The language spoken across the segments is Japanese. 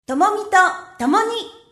ともみとともに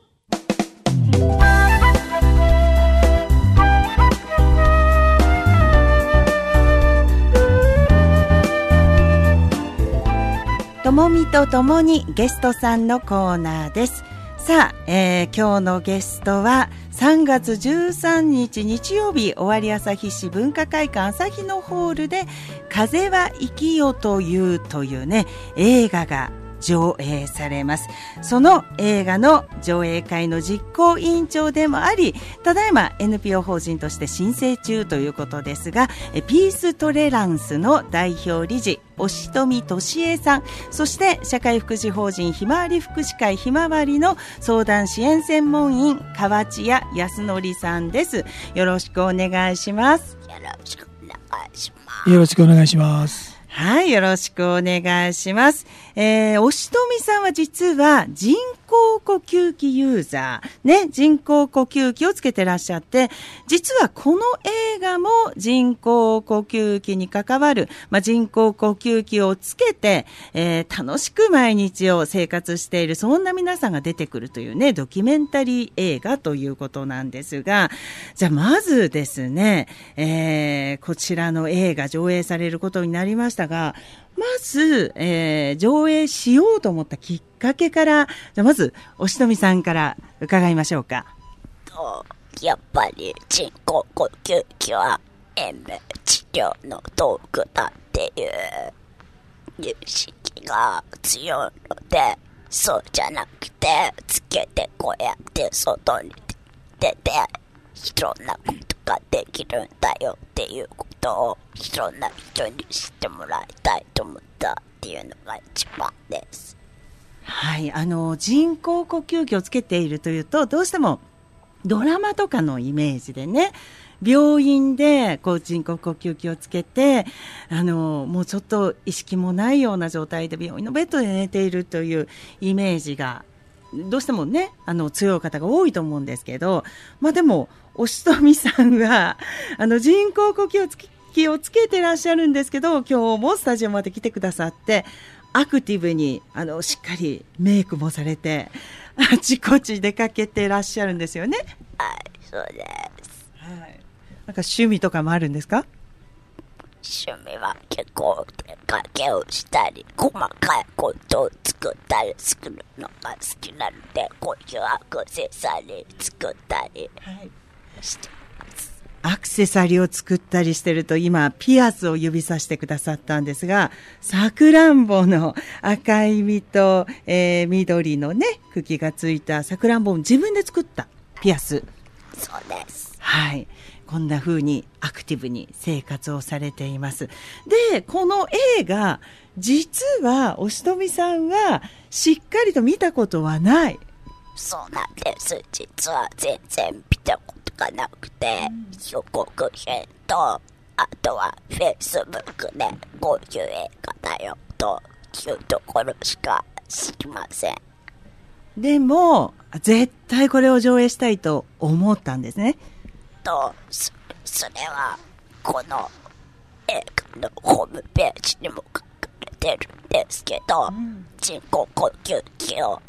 ともみとともにゲストさんのコーナーです。さあ、今日のゲストは3月13日日曜日、尾張旭市文化会館朝日のホールで風は生きよというね映画が上映されます。その映画の上映会の実行委員長でもあり、ただいま NPO 法人として申請中ということですが、ピーストレランスの代表理事押富俊恵さん、そして社会福祉法人ひまわり福祉会ひまわりの相談支援専門員河内谷康則さんです。よろしくお願いします。 よろしくお願いします。 よろしくお願いします。 はい、よろしくお願いします。押富さんは実は人工呼吸器ユーザー、ね、人工呼吸器をつけてらっしゃって、実はこの映画も人工呼吸器に関わる、人工呼吸器をつけて、楽しく毎日を生活している、そんな皆さんが出てくるというね、ドキュメンタリー映画ということなんですが、じゃあまずですね、こちらの映画上映されることになりましたが、まず、上映しようと思ったきっかけから、じゃあまず、押富さんから伺いましょうか。 やっぱり人工呼吸器は延命治療の道具だっていう認識が強いので、そうじゃなくて、つけてこうやって外に出て、いろんなことができるんだよっていうことをいろんな人に知ってもらいたいと思ったっていうのが一番です。 はい、人工呼吸器をつけているというと、どうしてもドラマとかのイメージでね、病院で人工呼吸器をつけて、もうちょっと意識もないような状態で病院のベッドで寝ているというイメージがどうしてもね、強い方が多いと思うんですけど、でも押富さんは人工呼吸器をつけてらっしゃるんですけど、今日もスタジオまで来てくださってアクティブにしっかりメイクもされてあちこち出かけてらっしゃるんですよね。 はい、そうです。 はい。なんか趣味とかもあるんですか？ 趣味は結構出かけをしたり、細かいことを作ったりするのが好きなので、こういうアクセサリー作ったりしてます。 アクセサリーを作ったりしてると、今ピアスを指さしてくださったんですが、さくらんぼの赤い実と、緑のね茎がついたさくらんぼを自分で作ったピアス。 そうです。 はい、こんな風にアクティブに生活をされています。で、この映画、実は押富さんはしっかりと見たことはない。 そうなんです。実は全然見たことがなくて、予告編と、あとはフェイスブックでこういう映画だよというところしか知りません。 でも絶対これを上映したいと思ったんですね。 それはこの映画のホームページにも書かれてるんですけど、人工呼吸器は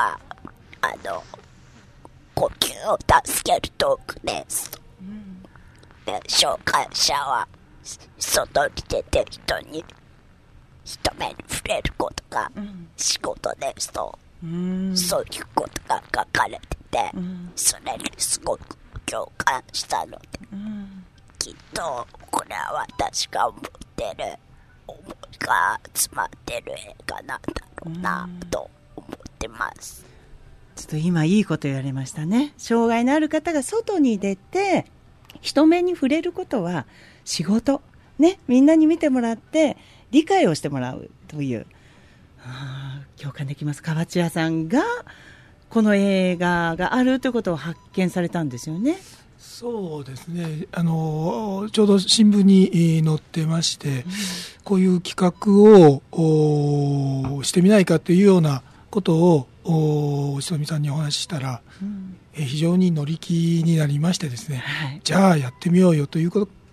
呼吸を助ける道具です。で、障害者は外に出て人目に触れることが仕事ですと、そういうことが書かれてて、それにすごく共感したので、きっとこれは私が思ってる思いが詰まってる映画なんだろうなと思ってます。 ちょっと今いいこと言われましたね。障害のある方が外に出て人目に触れることは仕事ね、みんなに見てもらって理解をしてもらうという、共感できます。河内谷さんがこの映画があるということを発見されたんですよね。 そうですね、ちょうど新聞に載ってまして、こういう企画をしてみないかというようなことを押富さんにお話ししたら、非常に乗り気になりましてですね、じゃあやってみようよということ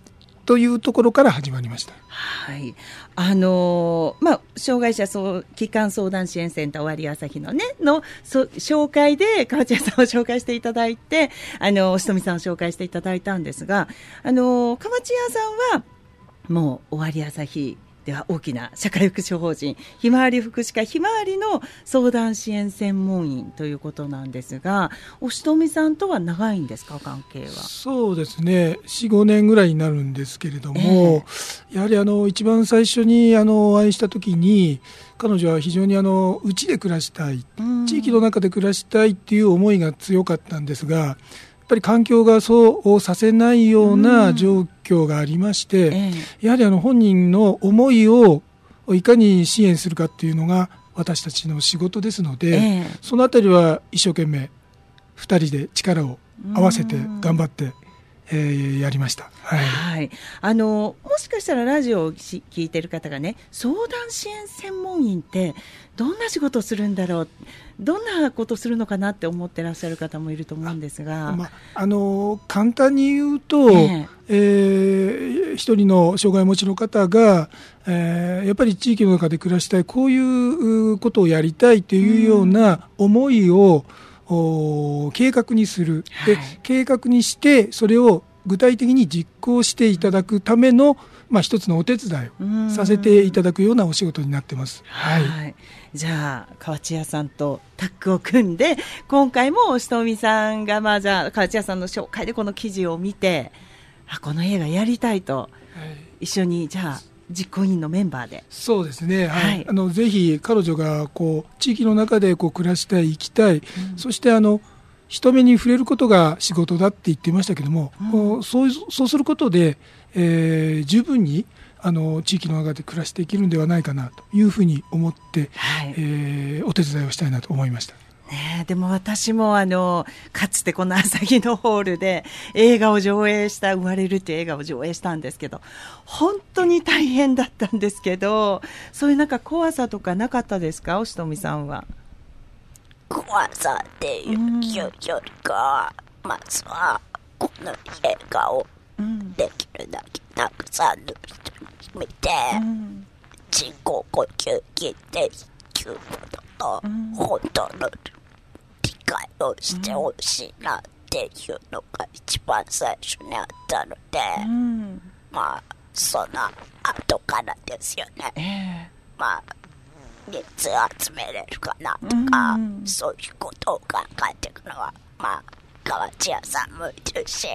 というところから始まりました。 はい。障害者基幹相談支援センター終わり朝日のね、紹介で、河内屋さんを紹介していただいて、おしとみさんを紹介していただいたんですが、河内屋さんは、もう終わり朝日では大きな社会福祉法人ひまわり福祉課ひまわりの相談支援専門員ということなんですが、おしとみさんとは長いんですか、関係は。 そうですね、 4,5 年ぐらいになるんですけれども、やはり一番最初にお会いした時に、彼女は非常にうちで暮らしたい、地域の中で暮らしたいっていう思いが強かったんですが、やっぱり環境がそうさせないような状況がありまして、やはり本人の思いをいかに支援するかっていうのが私たちの仕事ですので、そのあたりは一生懸命2人で力を合わせて頑張ってやりました。はいはい、もしかしたらラジオを聞いてる方がね、相談支援専門員ってどんな仕事をするんだろう、どんなことをするのかなって思ってらっしゃる方もいると思うんですが、 簡単に言うと、一人の障害をお持ちの方が、やっぱり地域の中で暮らしたい、こういうことをやりたいというような思いを計画にする、で計画にしてそれを具体的に実行していただくための、一つのお手伝いをさせていただくようなお仕事になってます。はい、 じゃあ河内屋さんとタッグを組んで、今回もおしとみさんが、じゃあ河内屋さんの紹介でこの記事を見て、この映画やりたいと、一緒にじゃあ実行委員のメンバーで。 そうですね、ぜひ彼女が地域の中で暮らしたい、生きたい、そして人目に触れることが仕事だって言ってましたけども、そうすることで、十分に地域の中で暮らしていけるんではないかなというふうに思って、お手伝いをしたいなと思いました。 でも私もかつてこの朝日のホールで映画を上映した、生まれるという映画を上映したんですけど、本当に大変だったんですけど、そういう怖さとかなかったですか、おしとみさんは。 怖さっていうよりか、まずはこの映画をできるだけたくさんの人に見て、人工呼吸器っていうことと、本当の理解をしてほしいなっていうのが一番最初にあったので、その後からですよね。人数集めれるかなとか、そういうことを考えていくのは、河内屋さんもいるし、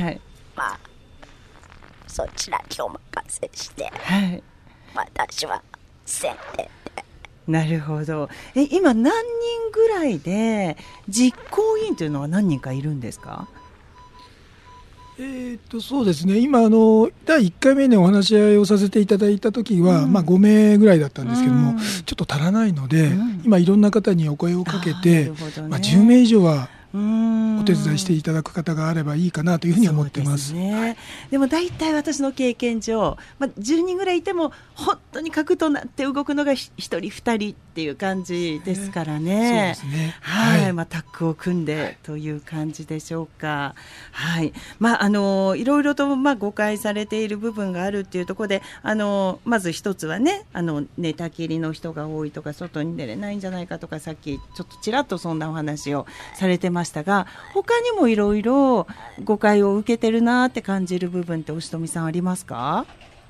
そちらにお任せして、私は宣伝で。 なるほど。今何人ぐらいで、実行委員というのは何人かいるんですか？ そうですね、今第1回目にお話し合いをさせていただいた時は、5名ぐらいだったんですけども、ちょっと足らないので、今いろんな方にお声をかけて、10名以上はお手伝いしていただく方があればいいかなというふうに思ってます。 でも大体私の経験上、10人ぐらいいても本当に核となって動くのが1人2人っていう感じですからね。 そうですね。 タッグを組んでという感じでしょうか。いろいろと誤解されている部分があるっていうところで、まず一つはね、寝たきりの人が多いとか、外に出れないんじゃないかとか、さっきちょっとちらっとそんなお話をされてましたが、他にもいろいろ誤解を受けてるなって感じる部分っておしとみさんありますか？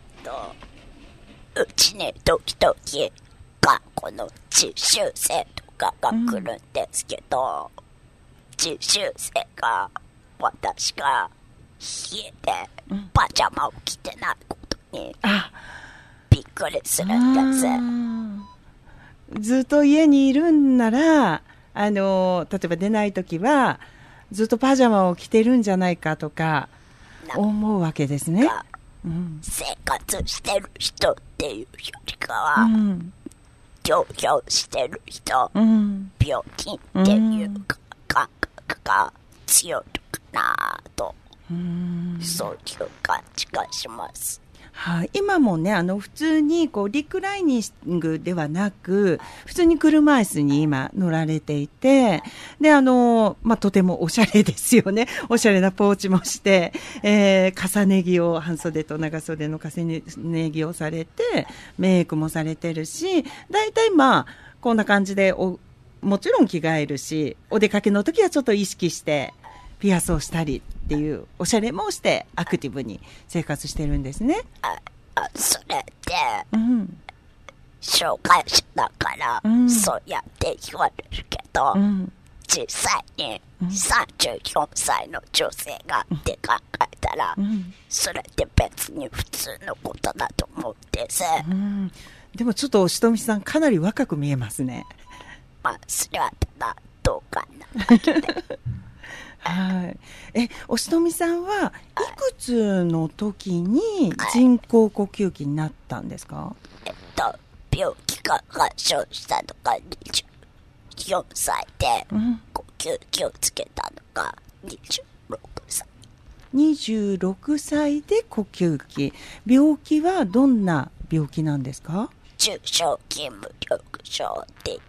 うちね、時々学校の実習生とかが来るんですけど、実習生が私が家でパジャマを着てないことにびっくりするんです。 ずっと家にいるんなら、例えば出ないときはずっとパジャマを着てるんじゃないかとか思うわけですね。 生活してる人っていうよりかは、療養してる人、病気っていう感覚が強いかなと、そういう感じがします。 はい、今もね普通にこうリクライニングではなく普通に車椅子に今乗られていて、でとてもおしゃれですよね。おしゃれなポーチもして、重ね着を半袖と長袖の重ね着をされてメイクもされてるし、だいたいこんな感じでもちろん着替えるし、お出かけの時はちょっと意識してピアスをしたりっていうおしゃれもしてアクティブに生活してるんですね。 それで、 紹介者だから、そうやって言われるけど、実際に34歳の女性がって考えたら、それって別に普通のことだと思うんです。 でもちょっとしとみさんかなり若く見えますね。 それはただ同感なだけではい。おしとみさんはいくつの時に人工呼吸器になったんですか？ 病気が発症したのが24歳で、呼吸器をつけたのが26歳。 26歳で呼吸器。病気はどんな病気なんですか？ 中小筋無力症って言って、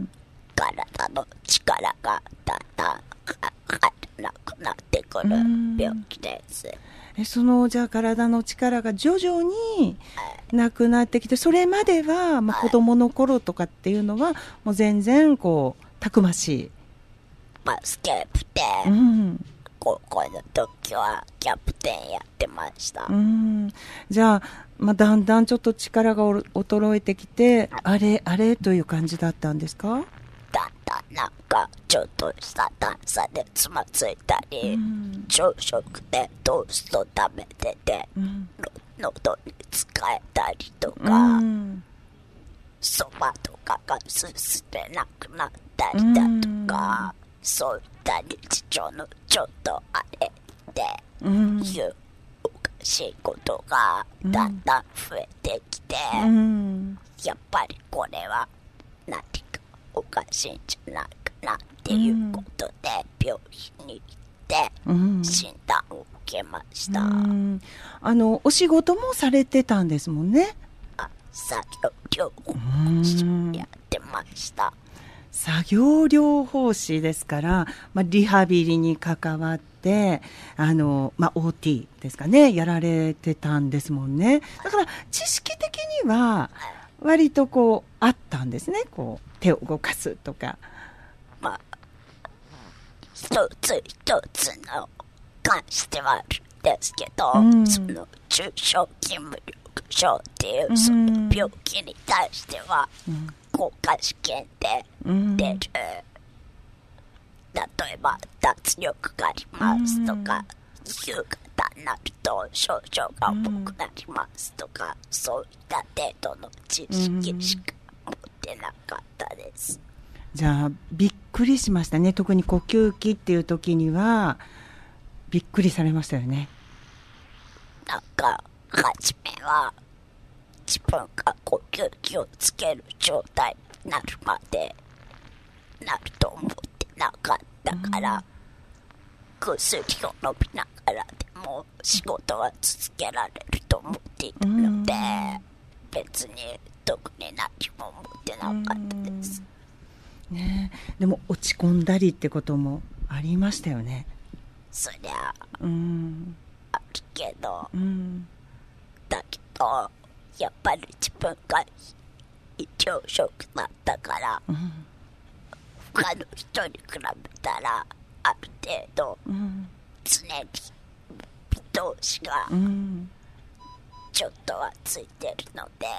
体の力がだんだん入らなくなってくる病気です。 じゃあ体の力が徐々になくなってきて、それまでは、子供の頃とかっていうのはもう全然たくましい。 スケープで、高校の時はキャプテンやってました。 じゃあ、だんだんちょっと力が衰えてきて、あれという感じだったんですか？ だんだんなんかちょっとした段差でつまずいたり、朝食でトースト食べてて、喉に使えたりとか、そばとかがすすれなくなったりだとか、そういった日常のちょっとあれでいうおかしいことがだんだん増えてきて、やっぱりこれは何かおかしいんじゃないかなっていうことで病院に行って診断を受けました。 お仕事もされてたんですもんね。 作業療法士やってました。 作業療法士ですから、リハビリに関わってOT ですかね、やられてたんですもんね。だから知識的には割とあったんですね。手を動かすとか。 一つ一つの関してはあるんですけど、その中小筋無力症っていうその病気に対しては、国家試験で出る、例えば脱力がありますとか、夕方になると症状が重くなりますとか、そういった程度の知識しか持ってなかったです。 じゃあびっくりしましたね。特に呼吸器っていう時にはびっくりされましたよね。 なんか初めは自分が呼吸器をつける状態になるまでなると思ってなかったから、薬を飲みながらでも仕事は続けられると思っていたので、別に特に何も思ってなかったです。 でも落ち込んだりってこともありましたよね。 そりゃあるけど、だけどやっぱり自分が異常食だったから、他の人に比べたらある程度、常に見通しがちょっとはついてるので、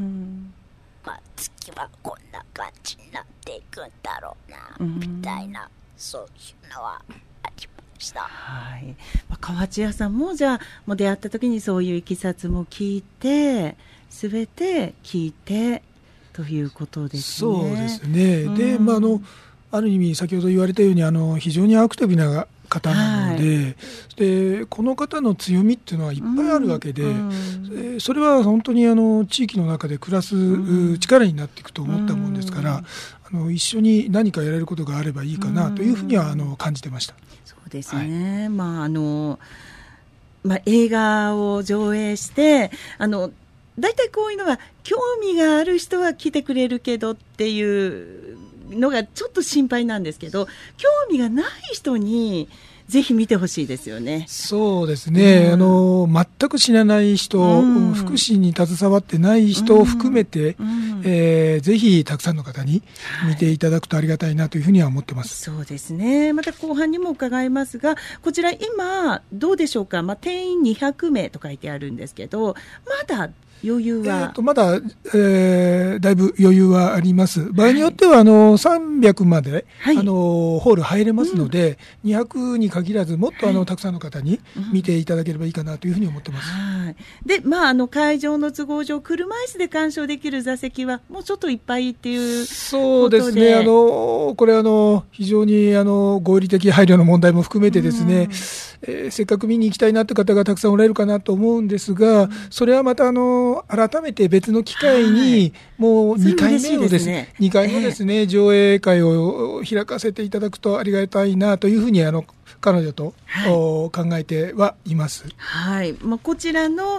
次はこんな感じになっていくんだろうな、みたいな、そういうのはありました。 はい。河内屋さんもじゃあもう出会った時にそういういきさつも聞いて、すべて聞いてということですね。 そうですね。で、ある意味先ほど言われたように非常にアクティブな方なので、でこの方の強みっていうのはいっぱいあるわけで、それは本当に地域の中で暮らす力になっていくと思ったもんですから、一緒に何かやれることがあればいいかなというふうには感じてました。 そうですね。 映画を上映してだいたいこういうのは興味がある人は来てくれるけどっていうのがちょっと心配なんですけど、興味がない人にぜひ見てほしいですよね。 そうですね、全く知らない人、福祉に携わってない人を含めて、ぜひたくさんの方に見ていただくとありがたいなというふうには思ってます。 そうですね。また後半にも伺いますが、こちら今どうでしょうか。定員200名と書いてあるんですけど、まだ余裕は、 まだ、だいぶ余裕はあります。場合によっては300まで、ホール入れますので、200に限らずもっとたくさんの方に見ていただければいいかなというふうに思ってます。 で、会場の都合上、車椅子で鑑賞できる座席はもうちょっといっぱいっていうことで。 そうですね。これ非常に合理的配慮の問題も含めてですね、せっかく見に行きたいなって方がたくさんおられるかなと思うんですが、それはまた改めて別の機会に、もう2回目のですね、2回もですね、上映会を開かせていただくとありがたいなというふうに彼女と、考えてはいます。 こちらの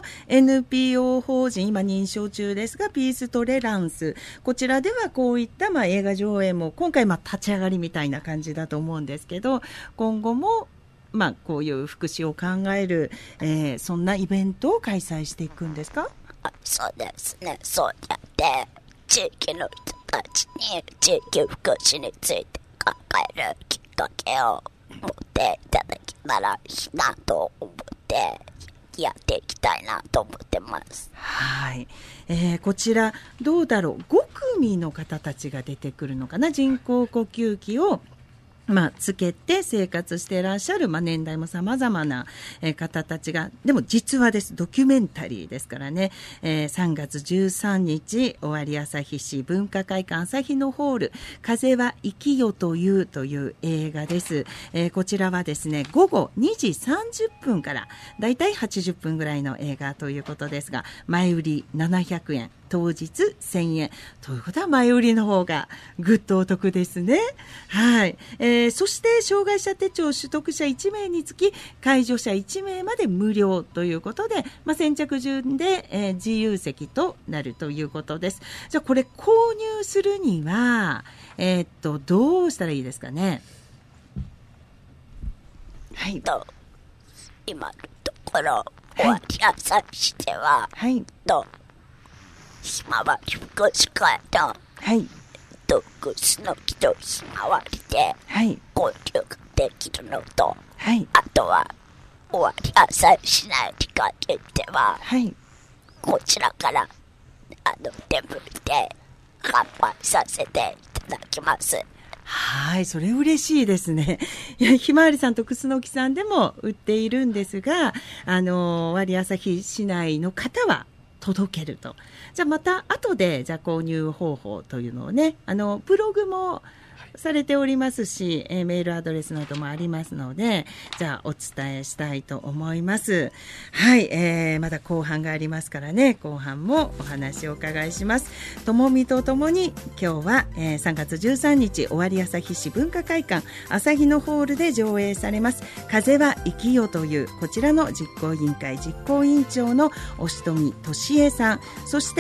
NPO 法人、今認証中ですが、ピーストレランス、こちらではこういった映画上映も今回立ち上がりみたいな感じだと思うんですけど、今後もこういう福祉を考える、そんなイベントを開催していくんですか？ そうですね。そうやって地域の人たちに地域福祉について考えるきっかけを持っていただけたらいいなと思ってやっていきたいなと思ってます。 こちらどうだろう、5組の方たちが出てくるのかな。人工呼吸器をつけて生活していらっしゃる、年代も様々な方たちが、でも実話です。ドキュメンタリーですからね。3月13日、尾張旭市文化会館朝日のホール、風は生きよという映画です。こちらはですね、午後2時30分から、だいたい80分ぐらいの映画ということですが、前売り700円。当日1000円ということは前売りの方がぐっとお得ですね。そして障害者手帳取得者1名につき介助者1名まで無料ということで、先着順で、自由席となるということです。じゃあこれ購入するには、どうしたらいいですかね。 今のところ尾張旭市では、ひまわり福祉会のドッグスの木とひまわりで交流ができるのと、あとは尾張旭市内に限っては、こちらからテーブルで販売させていただきます。 それ嬉しいですね。ひまわりさんとクスノキさんでも売っているんですが、尾張旭市内の方は届けると。じゃあまた後で購入方法というのをね、ブログもされておりますし、メールアドレスなどもありますので、じゃあお伝えしたいと思います。まだ後半がありますからね、後半もお話をお伺いします。ともみとともに今日は、3月13日尾張旭市文化会館朝日のホールで上映されます風は生きよというこちらの実行委員会実行委員長の押富俊恵さん、そして、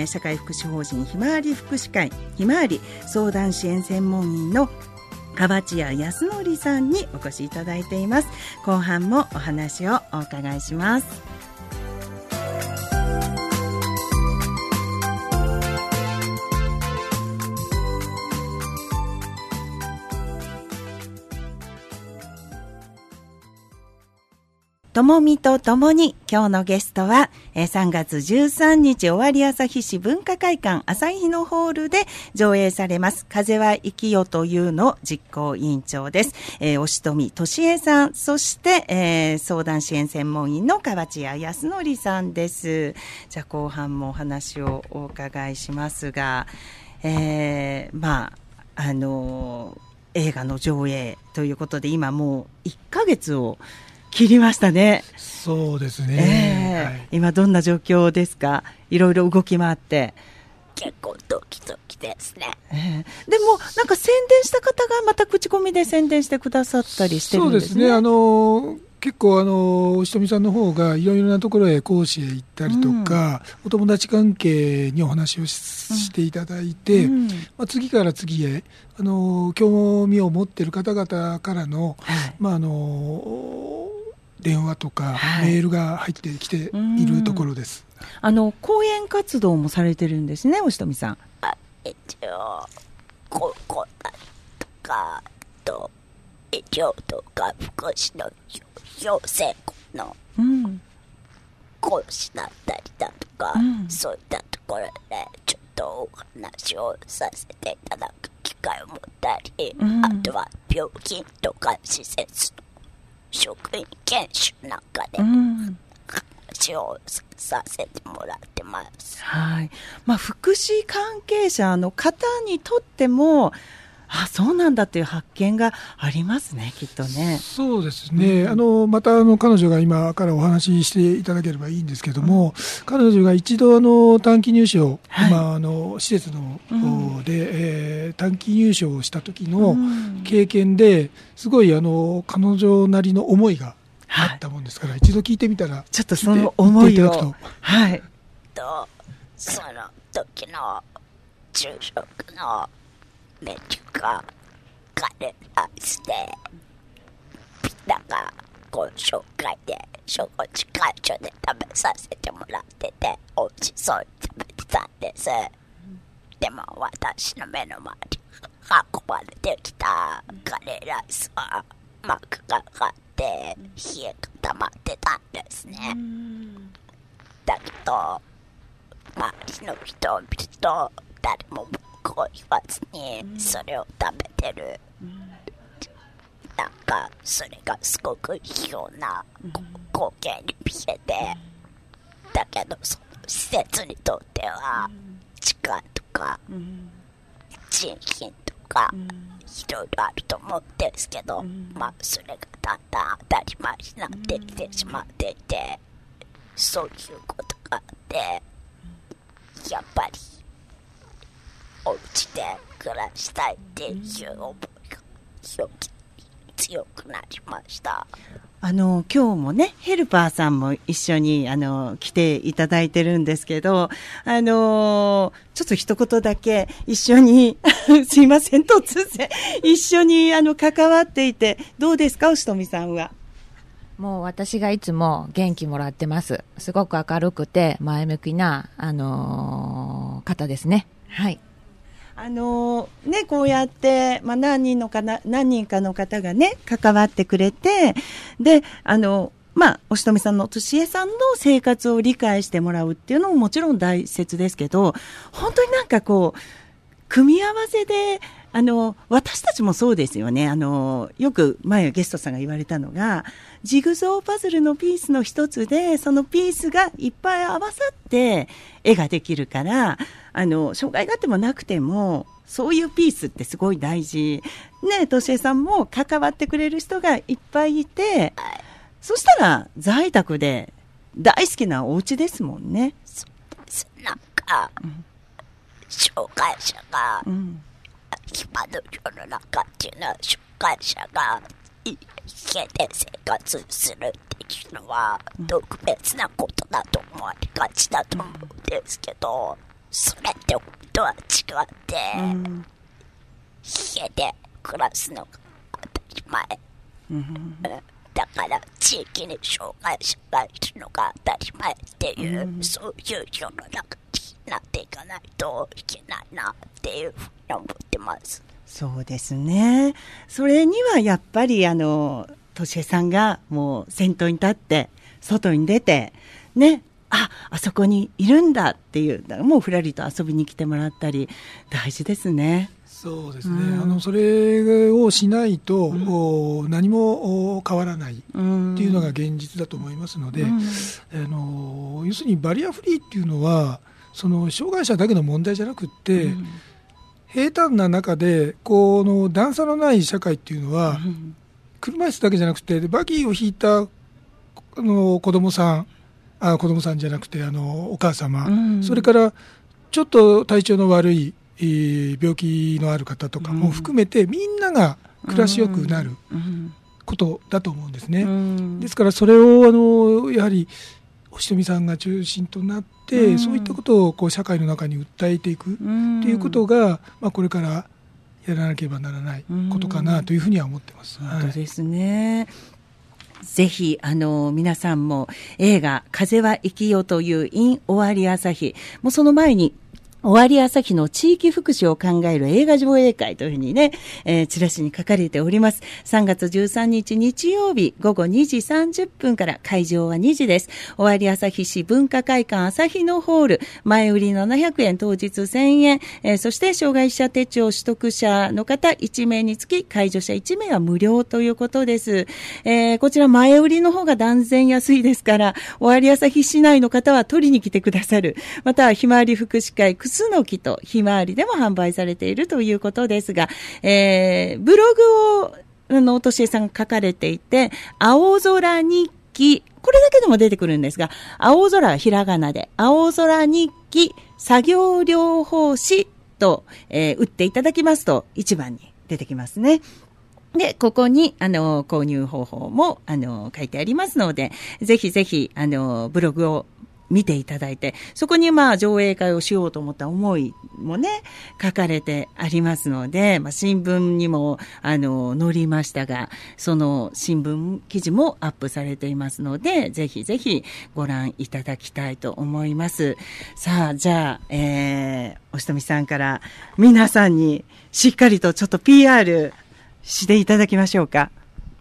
社会福祉法人ひまわり福祉会ひまわり相談支援専門員の河内谷康則さんにお越しいただいています。後半もお話をお伺いします。ともみとともに今日のゲストは3月13日尾張旭市文化会館朝日のホールで上映されます風は生きよというの実行委員長です。押富俊恵さん、そして、相談支援専門員の河内谷康則さんです。じゃあ後半もお話をお伺いしますが、映画の上映ということで今もう1ヶ月を切りましたね。 そうですね、 今どんな状況ですか？いろいろ動き回って結構ドキドキですね、 でも宣伝した方がまた口コミで宣伝してくださったりしてるんですね。 そうですね、 結構おひとみさんの方がいろいろなところへ講師へ行ったりとか、お友達関係にお話をしていただいて、次から次へ興味を持っている方々からの、電話とかメールが入ってきているところです。 講演活動もされてるんですね、おひとみさん。 一応高校とかと医療とか福祉の養成校の講師だったりだとか、そういったところでちょっとお話をさせていただく機会を持ったり、あとは病院とか施設の職員研修なんかで話をさせてもらってます。 はい。福祉関係者の方にとっても、そうなんだという発見がありますね、きっとね。 そうですね。また彼女が今からお話ししていただければいいんですけども、彼女が一度短期入試を、施設の方で、短期入試をした時の経験ですごい彼女なりの思いがあったもんですから、一度聞いてみたら、 ちょっとその思いを、 その時の昼食のメニューがカレーライスで、ピザがご紹介で食事会場で食べさせてもらってて、美味しそうに食べてたんです。でも私の目の前に運ばれてきたカレーライスは膜がかかって冷え固まってたんですね。だけど周りの人を見ると誰も文句を言わずにそれを食べてる、なんかそれがすごくいいような光景に見えて、だけどその施設にとっては時間とか人品とかいろいろあると思うんですけど、それがだんだん当たり前になってきてしまっていて、そういうことがあって、やっぱりお家で暮らしたいっていう思いが強くなりました。 今日もね、ヘルパーさんも一緒に来ていただいてるんですけど、ちょっと一言だけ一緒にすいません、突然一緒に関わっていてどうですか、おしとみさんは。 もう私がいつも元気もらってます。すごく明るくて前向きな方ですね。はい。 こうやって、何人かの方がね、関わってくれて、で、おしとみさんのとしえさんの生活を理解してもらうっていうのももちろん大切ですけど、本当になんかこう、組み合わせで、私たちもそうですよね。よく前ゲストさんが言われたのが、ジグゾーパズルのピースの一つで、そのピースがいっぱい合わさって絵ができるから、障害があってもなくても、そういうピースってすごい大事。ね、としえさんも関わってくれる人がいっぱいいて、そしたら在宅で大好きなお家ですもんね。 なんか、障害者が、今の世の中っていうのは障害者が家で生活するっていうのは特別なことだと思われがちだと思うんですけど、それって本当は違って、家で暮らすのが当たり前、だから地域に障害者がいるのが当たり前っていう、そういう世の中になっていかないといけないなっていうふうに思ってます。 そうですね。それにはやっぱりとしえさんがもう先頭に立って外に出てね、あそこにいるんだっていう、もうふらりと遊びに来てもらったり大事ですね。 そうですね、それをしないと、何も変わらないっていうのが現実だと思いますので、要するにバリアフリーっていうのはその障害者だけの問題じゃなくって、平坦な中でこの段差のない社会っていうのは、車椅子だけじゃなくてバギーを引いた子供さんじゃなくてお母様、それからちょっと体調の悪い病気のある方とかも含めて、みんなが暮らしよくなる、 ことだと思うんですね。ですからそれをやはり星富さんが中心となって、そういったことをこう社会の中に訴えていくということが、これからやらなければならないことかなというふうには思ってます。 本当ですね。ぜひ皆さんも映画風は生きよという in 終わり朝日、もうその前に終わり朝日の地域福祉を考える映画上映会というふうにね、チラシに書かれております。3月13日日曜日午後2時30分から、会場は2時です。終わり朝日市文化会館朝日のホール、前売り700円、当日1000円、そして障害者手帳取得者の方1名につき、介助者1名は無料ということです。こちら前売りの方が断然安いですから、終わり朝日市内の方は取りに来てくださる。またはひまわり福祉会クスノキとひまわりでも販売されているということですが、ブログをとしえさんが書かれていて、青空日記、これだけでも出てくるんですが、青空はひらがなで青空日記作業療法士と、打っていただきますと一番に出てきますね。で、ここに、購入方法も、書いてありますので、ぜひぜひ、ブログを見ていただいて、そこに上映会をしようと思った思いもね、書かれてありますので、新聞にも、載りましたが、その新聞記事もアップされていますので、ぜひぜひご覧いただきたいと思います。さあ、じゃあ、星富さんから皆さんにしっかりとちょっと PR していただきましょうか。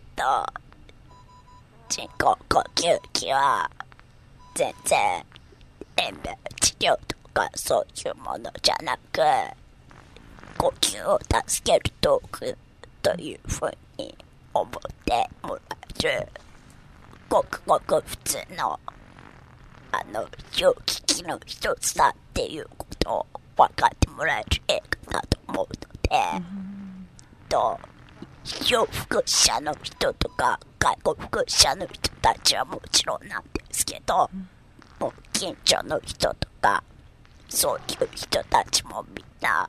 人工呼吸器は全然塩分治療とかそういうものじゃなく、呼吸を助ける道具というふうに思ってもらえる、ごくごく普通の両利きの一つだっていうことを分かってもらえる映画だと思うので、医療福祉者の人とか介護福祉者の人たちはもちろんなんですけど、もう近所の人とかそういう人たちもみんな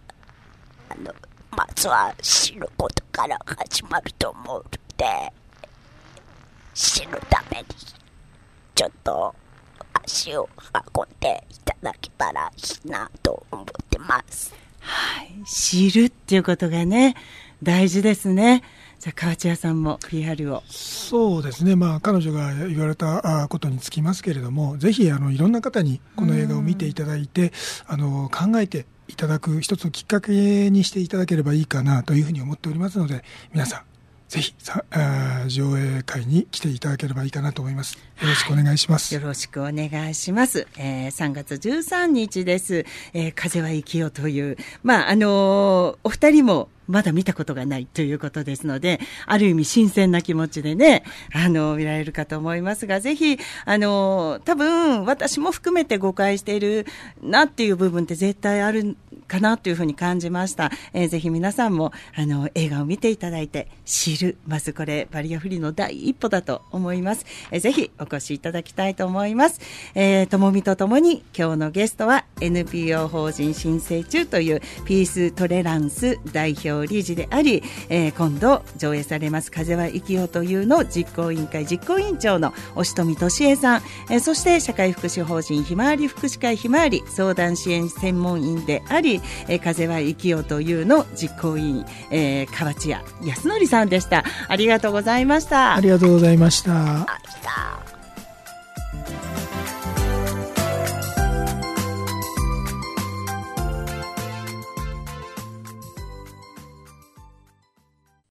まずは死ぬことから始まると思うので、死ぬためにちょっと足を運んでいただけたらいいなと思ってます。 はい、知るっていうことがね、大事ですね。じゃあ河内屋さんも PR を。 そうですね、彼女が言われたことにつきますけれども、ぜひいろんな方にこの映画を見ていただいて、考えていただく一つのきっかけにしていただければいいかなというふうに思っておりますので、皆さんぜひ上映会に来ていただければいいかなと思います。よろしくお願いします。 よろしくお願いします。3月13日です。風は生きよという、お二人もまだ見たことがないということですので、ある意味新鮮な気持ちでね、見られるかと思いますが、ぜひ、多分私も含めて誤解しているなっていう部分って絶対あるかなというふうに感じました。ぜひ皆さんも、映画を見ていただいて知る。まずこれ、バリアフリーの第一歩だと思います。ぜひお越しいただきたいと思います。ともみとともに今日のゲストは NPO 法人申請中というピーストレランス代表理事であり、今度上映されます風は生きよというの実行委員会実行委員長の押富俊恵さん、そして社会福祉法人ひまわり福祉会ひまわり相談支援専門員であり、風は生きよというの実行委員、河内屋康則さんでした。ありがとうございました。 ありがとうございました。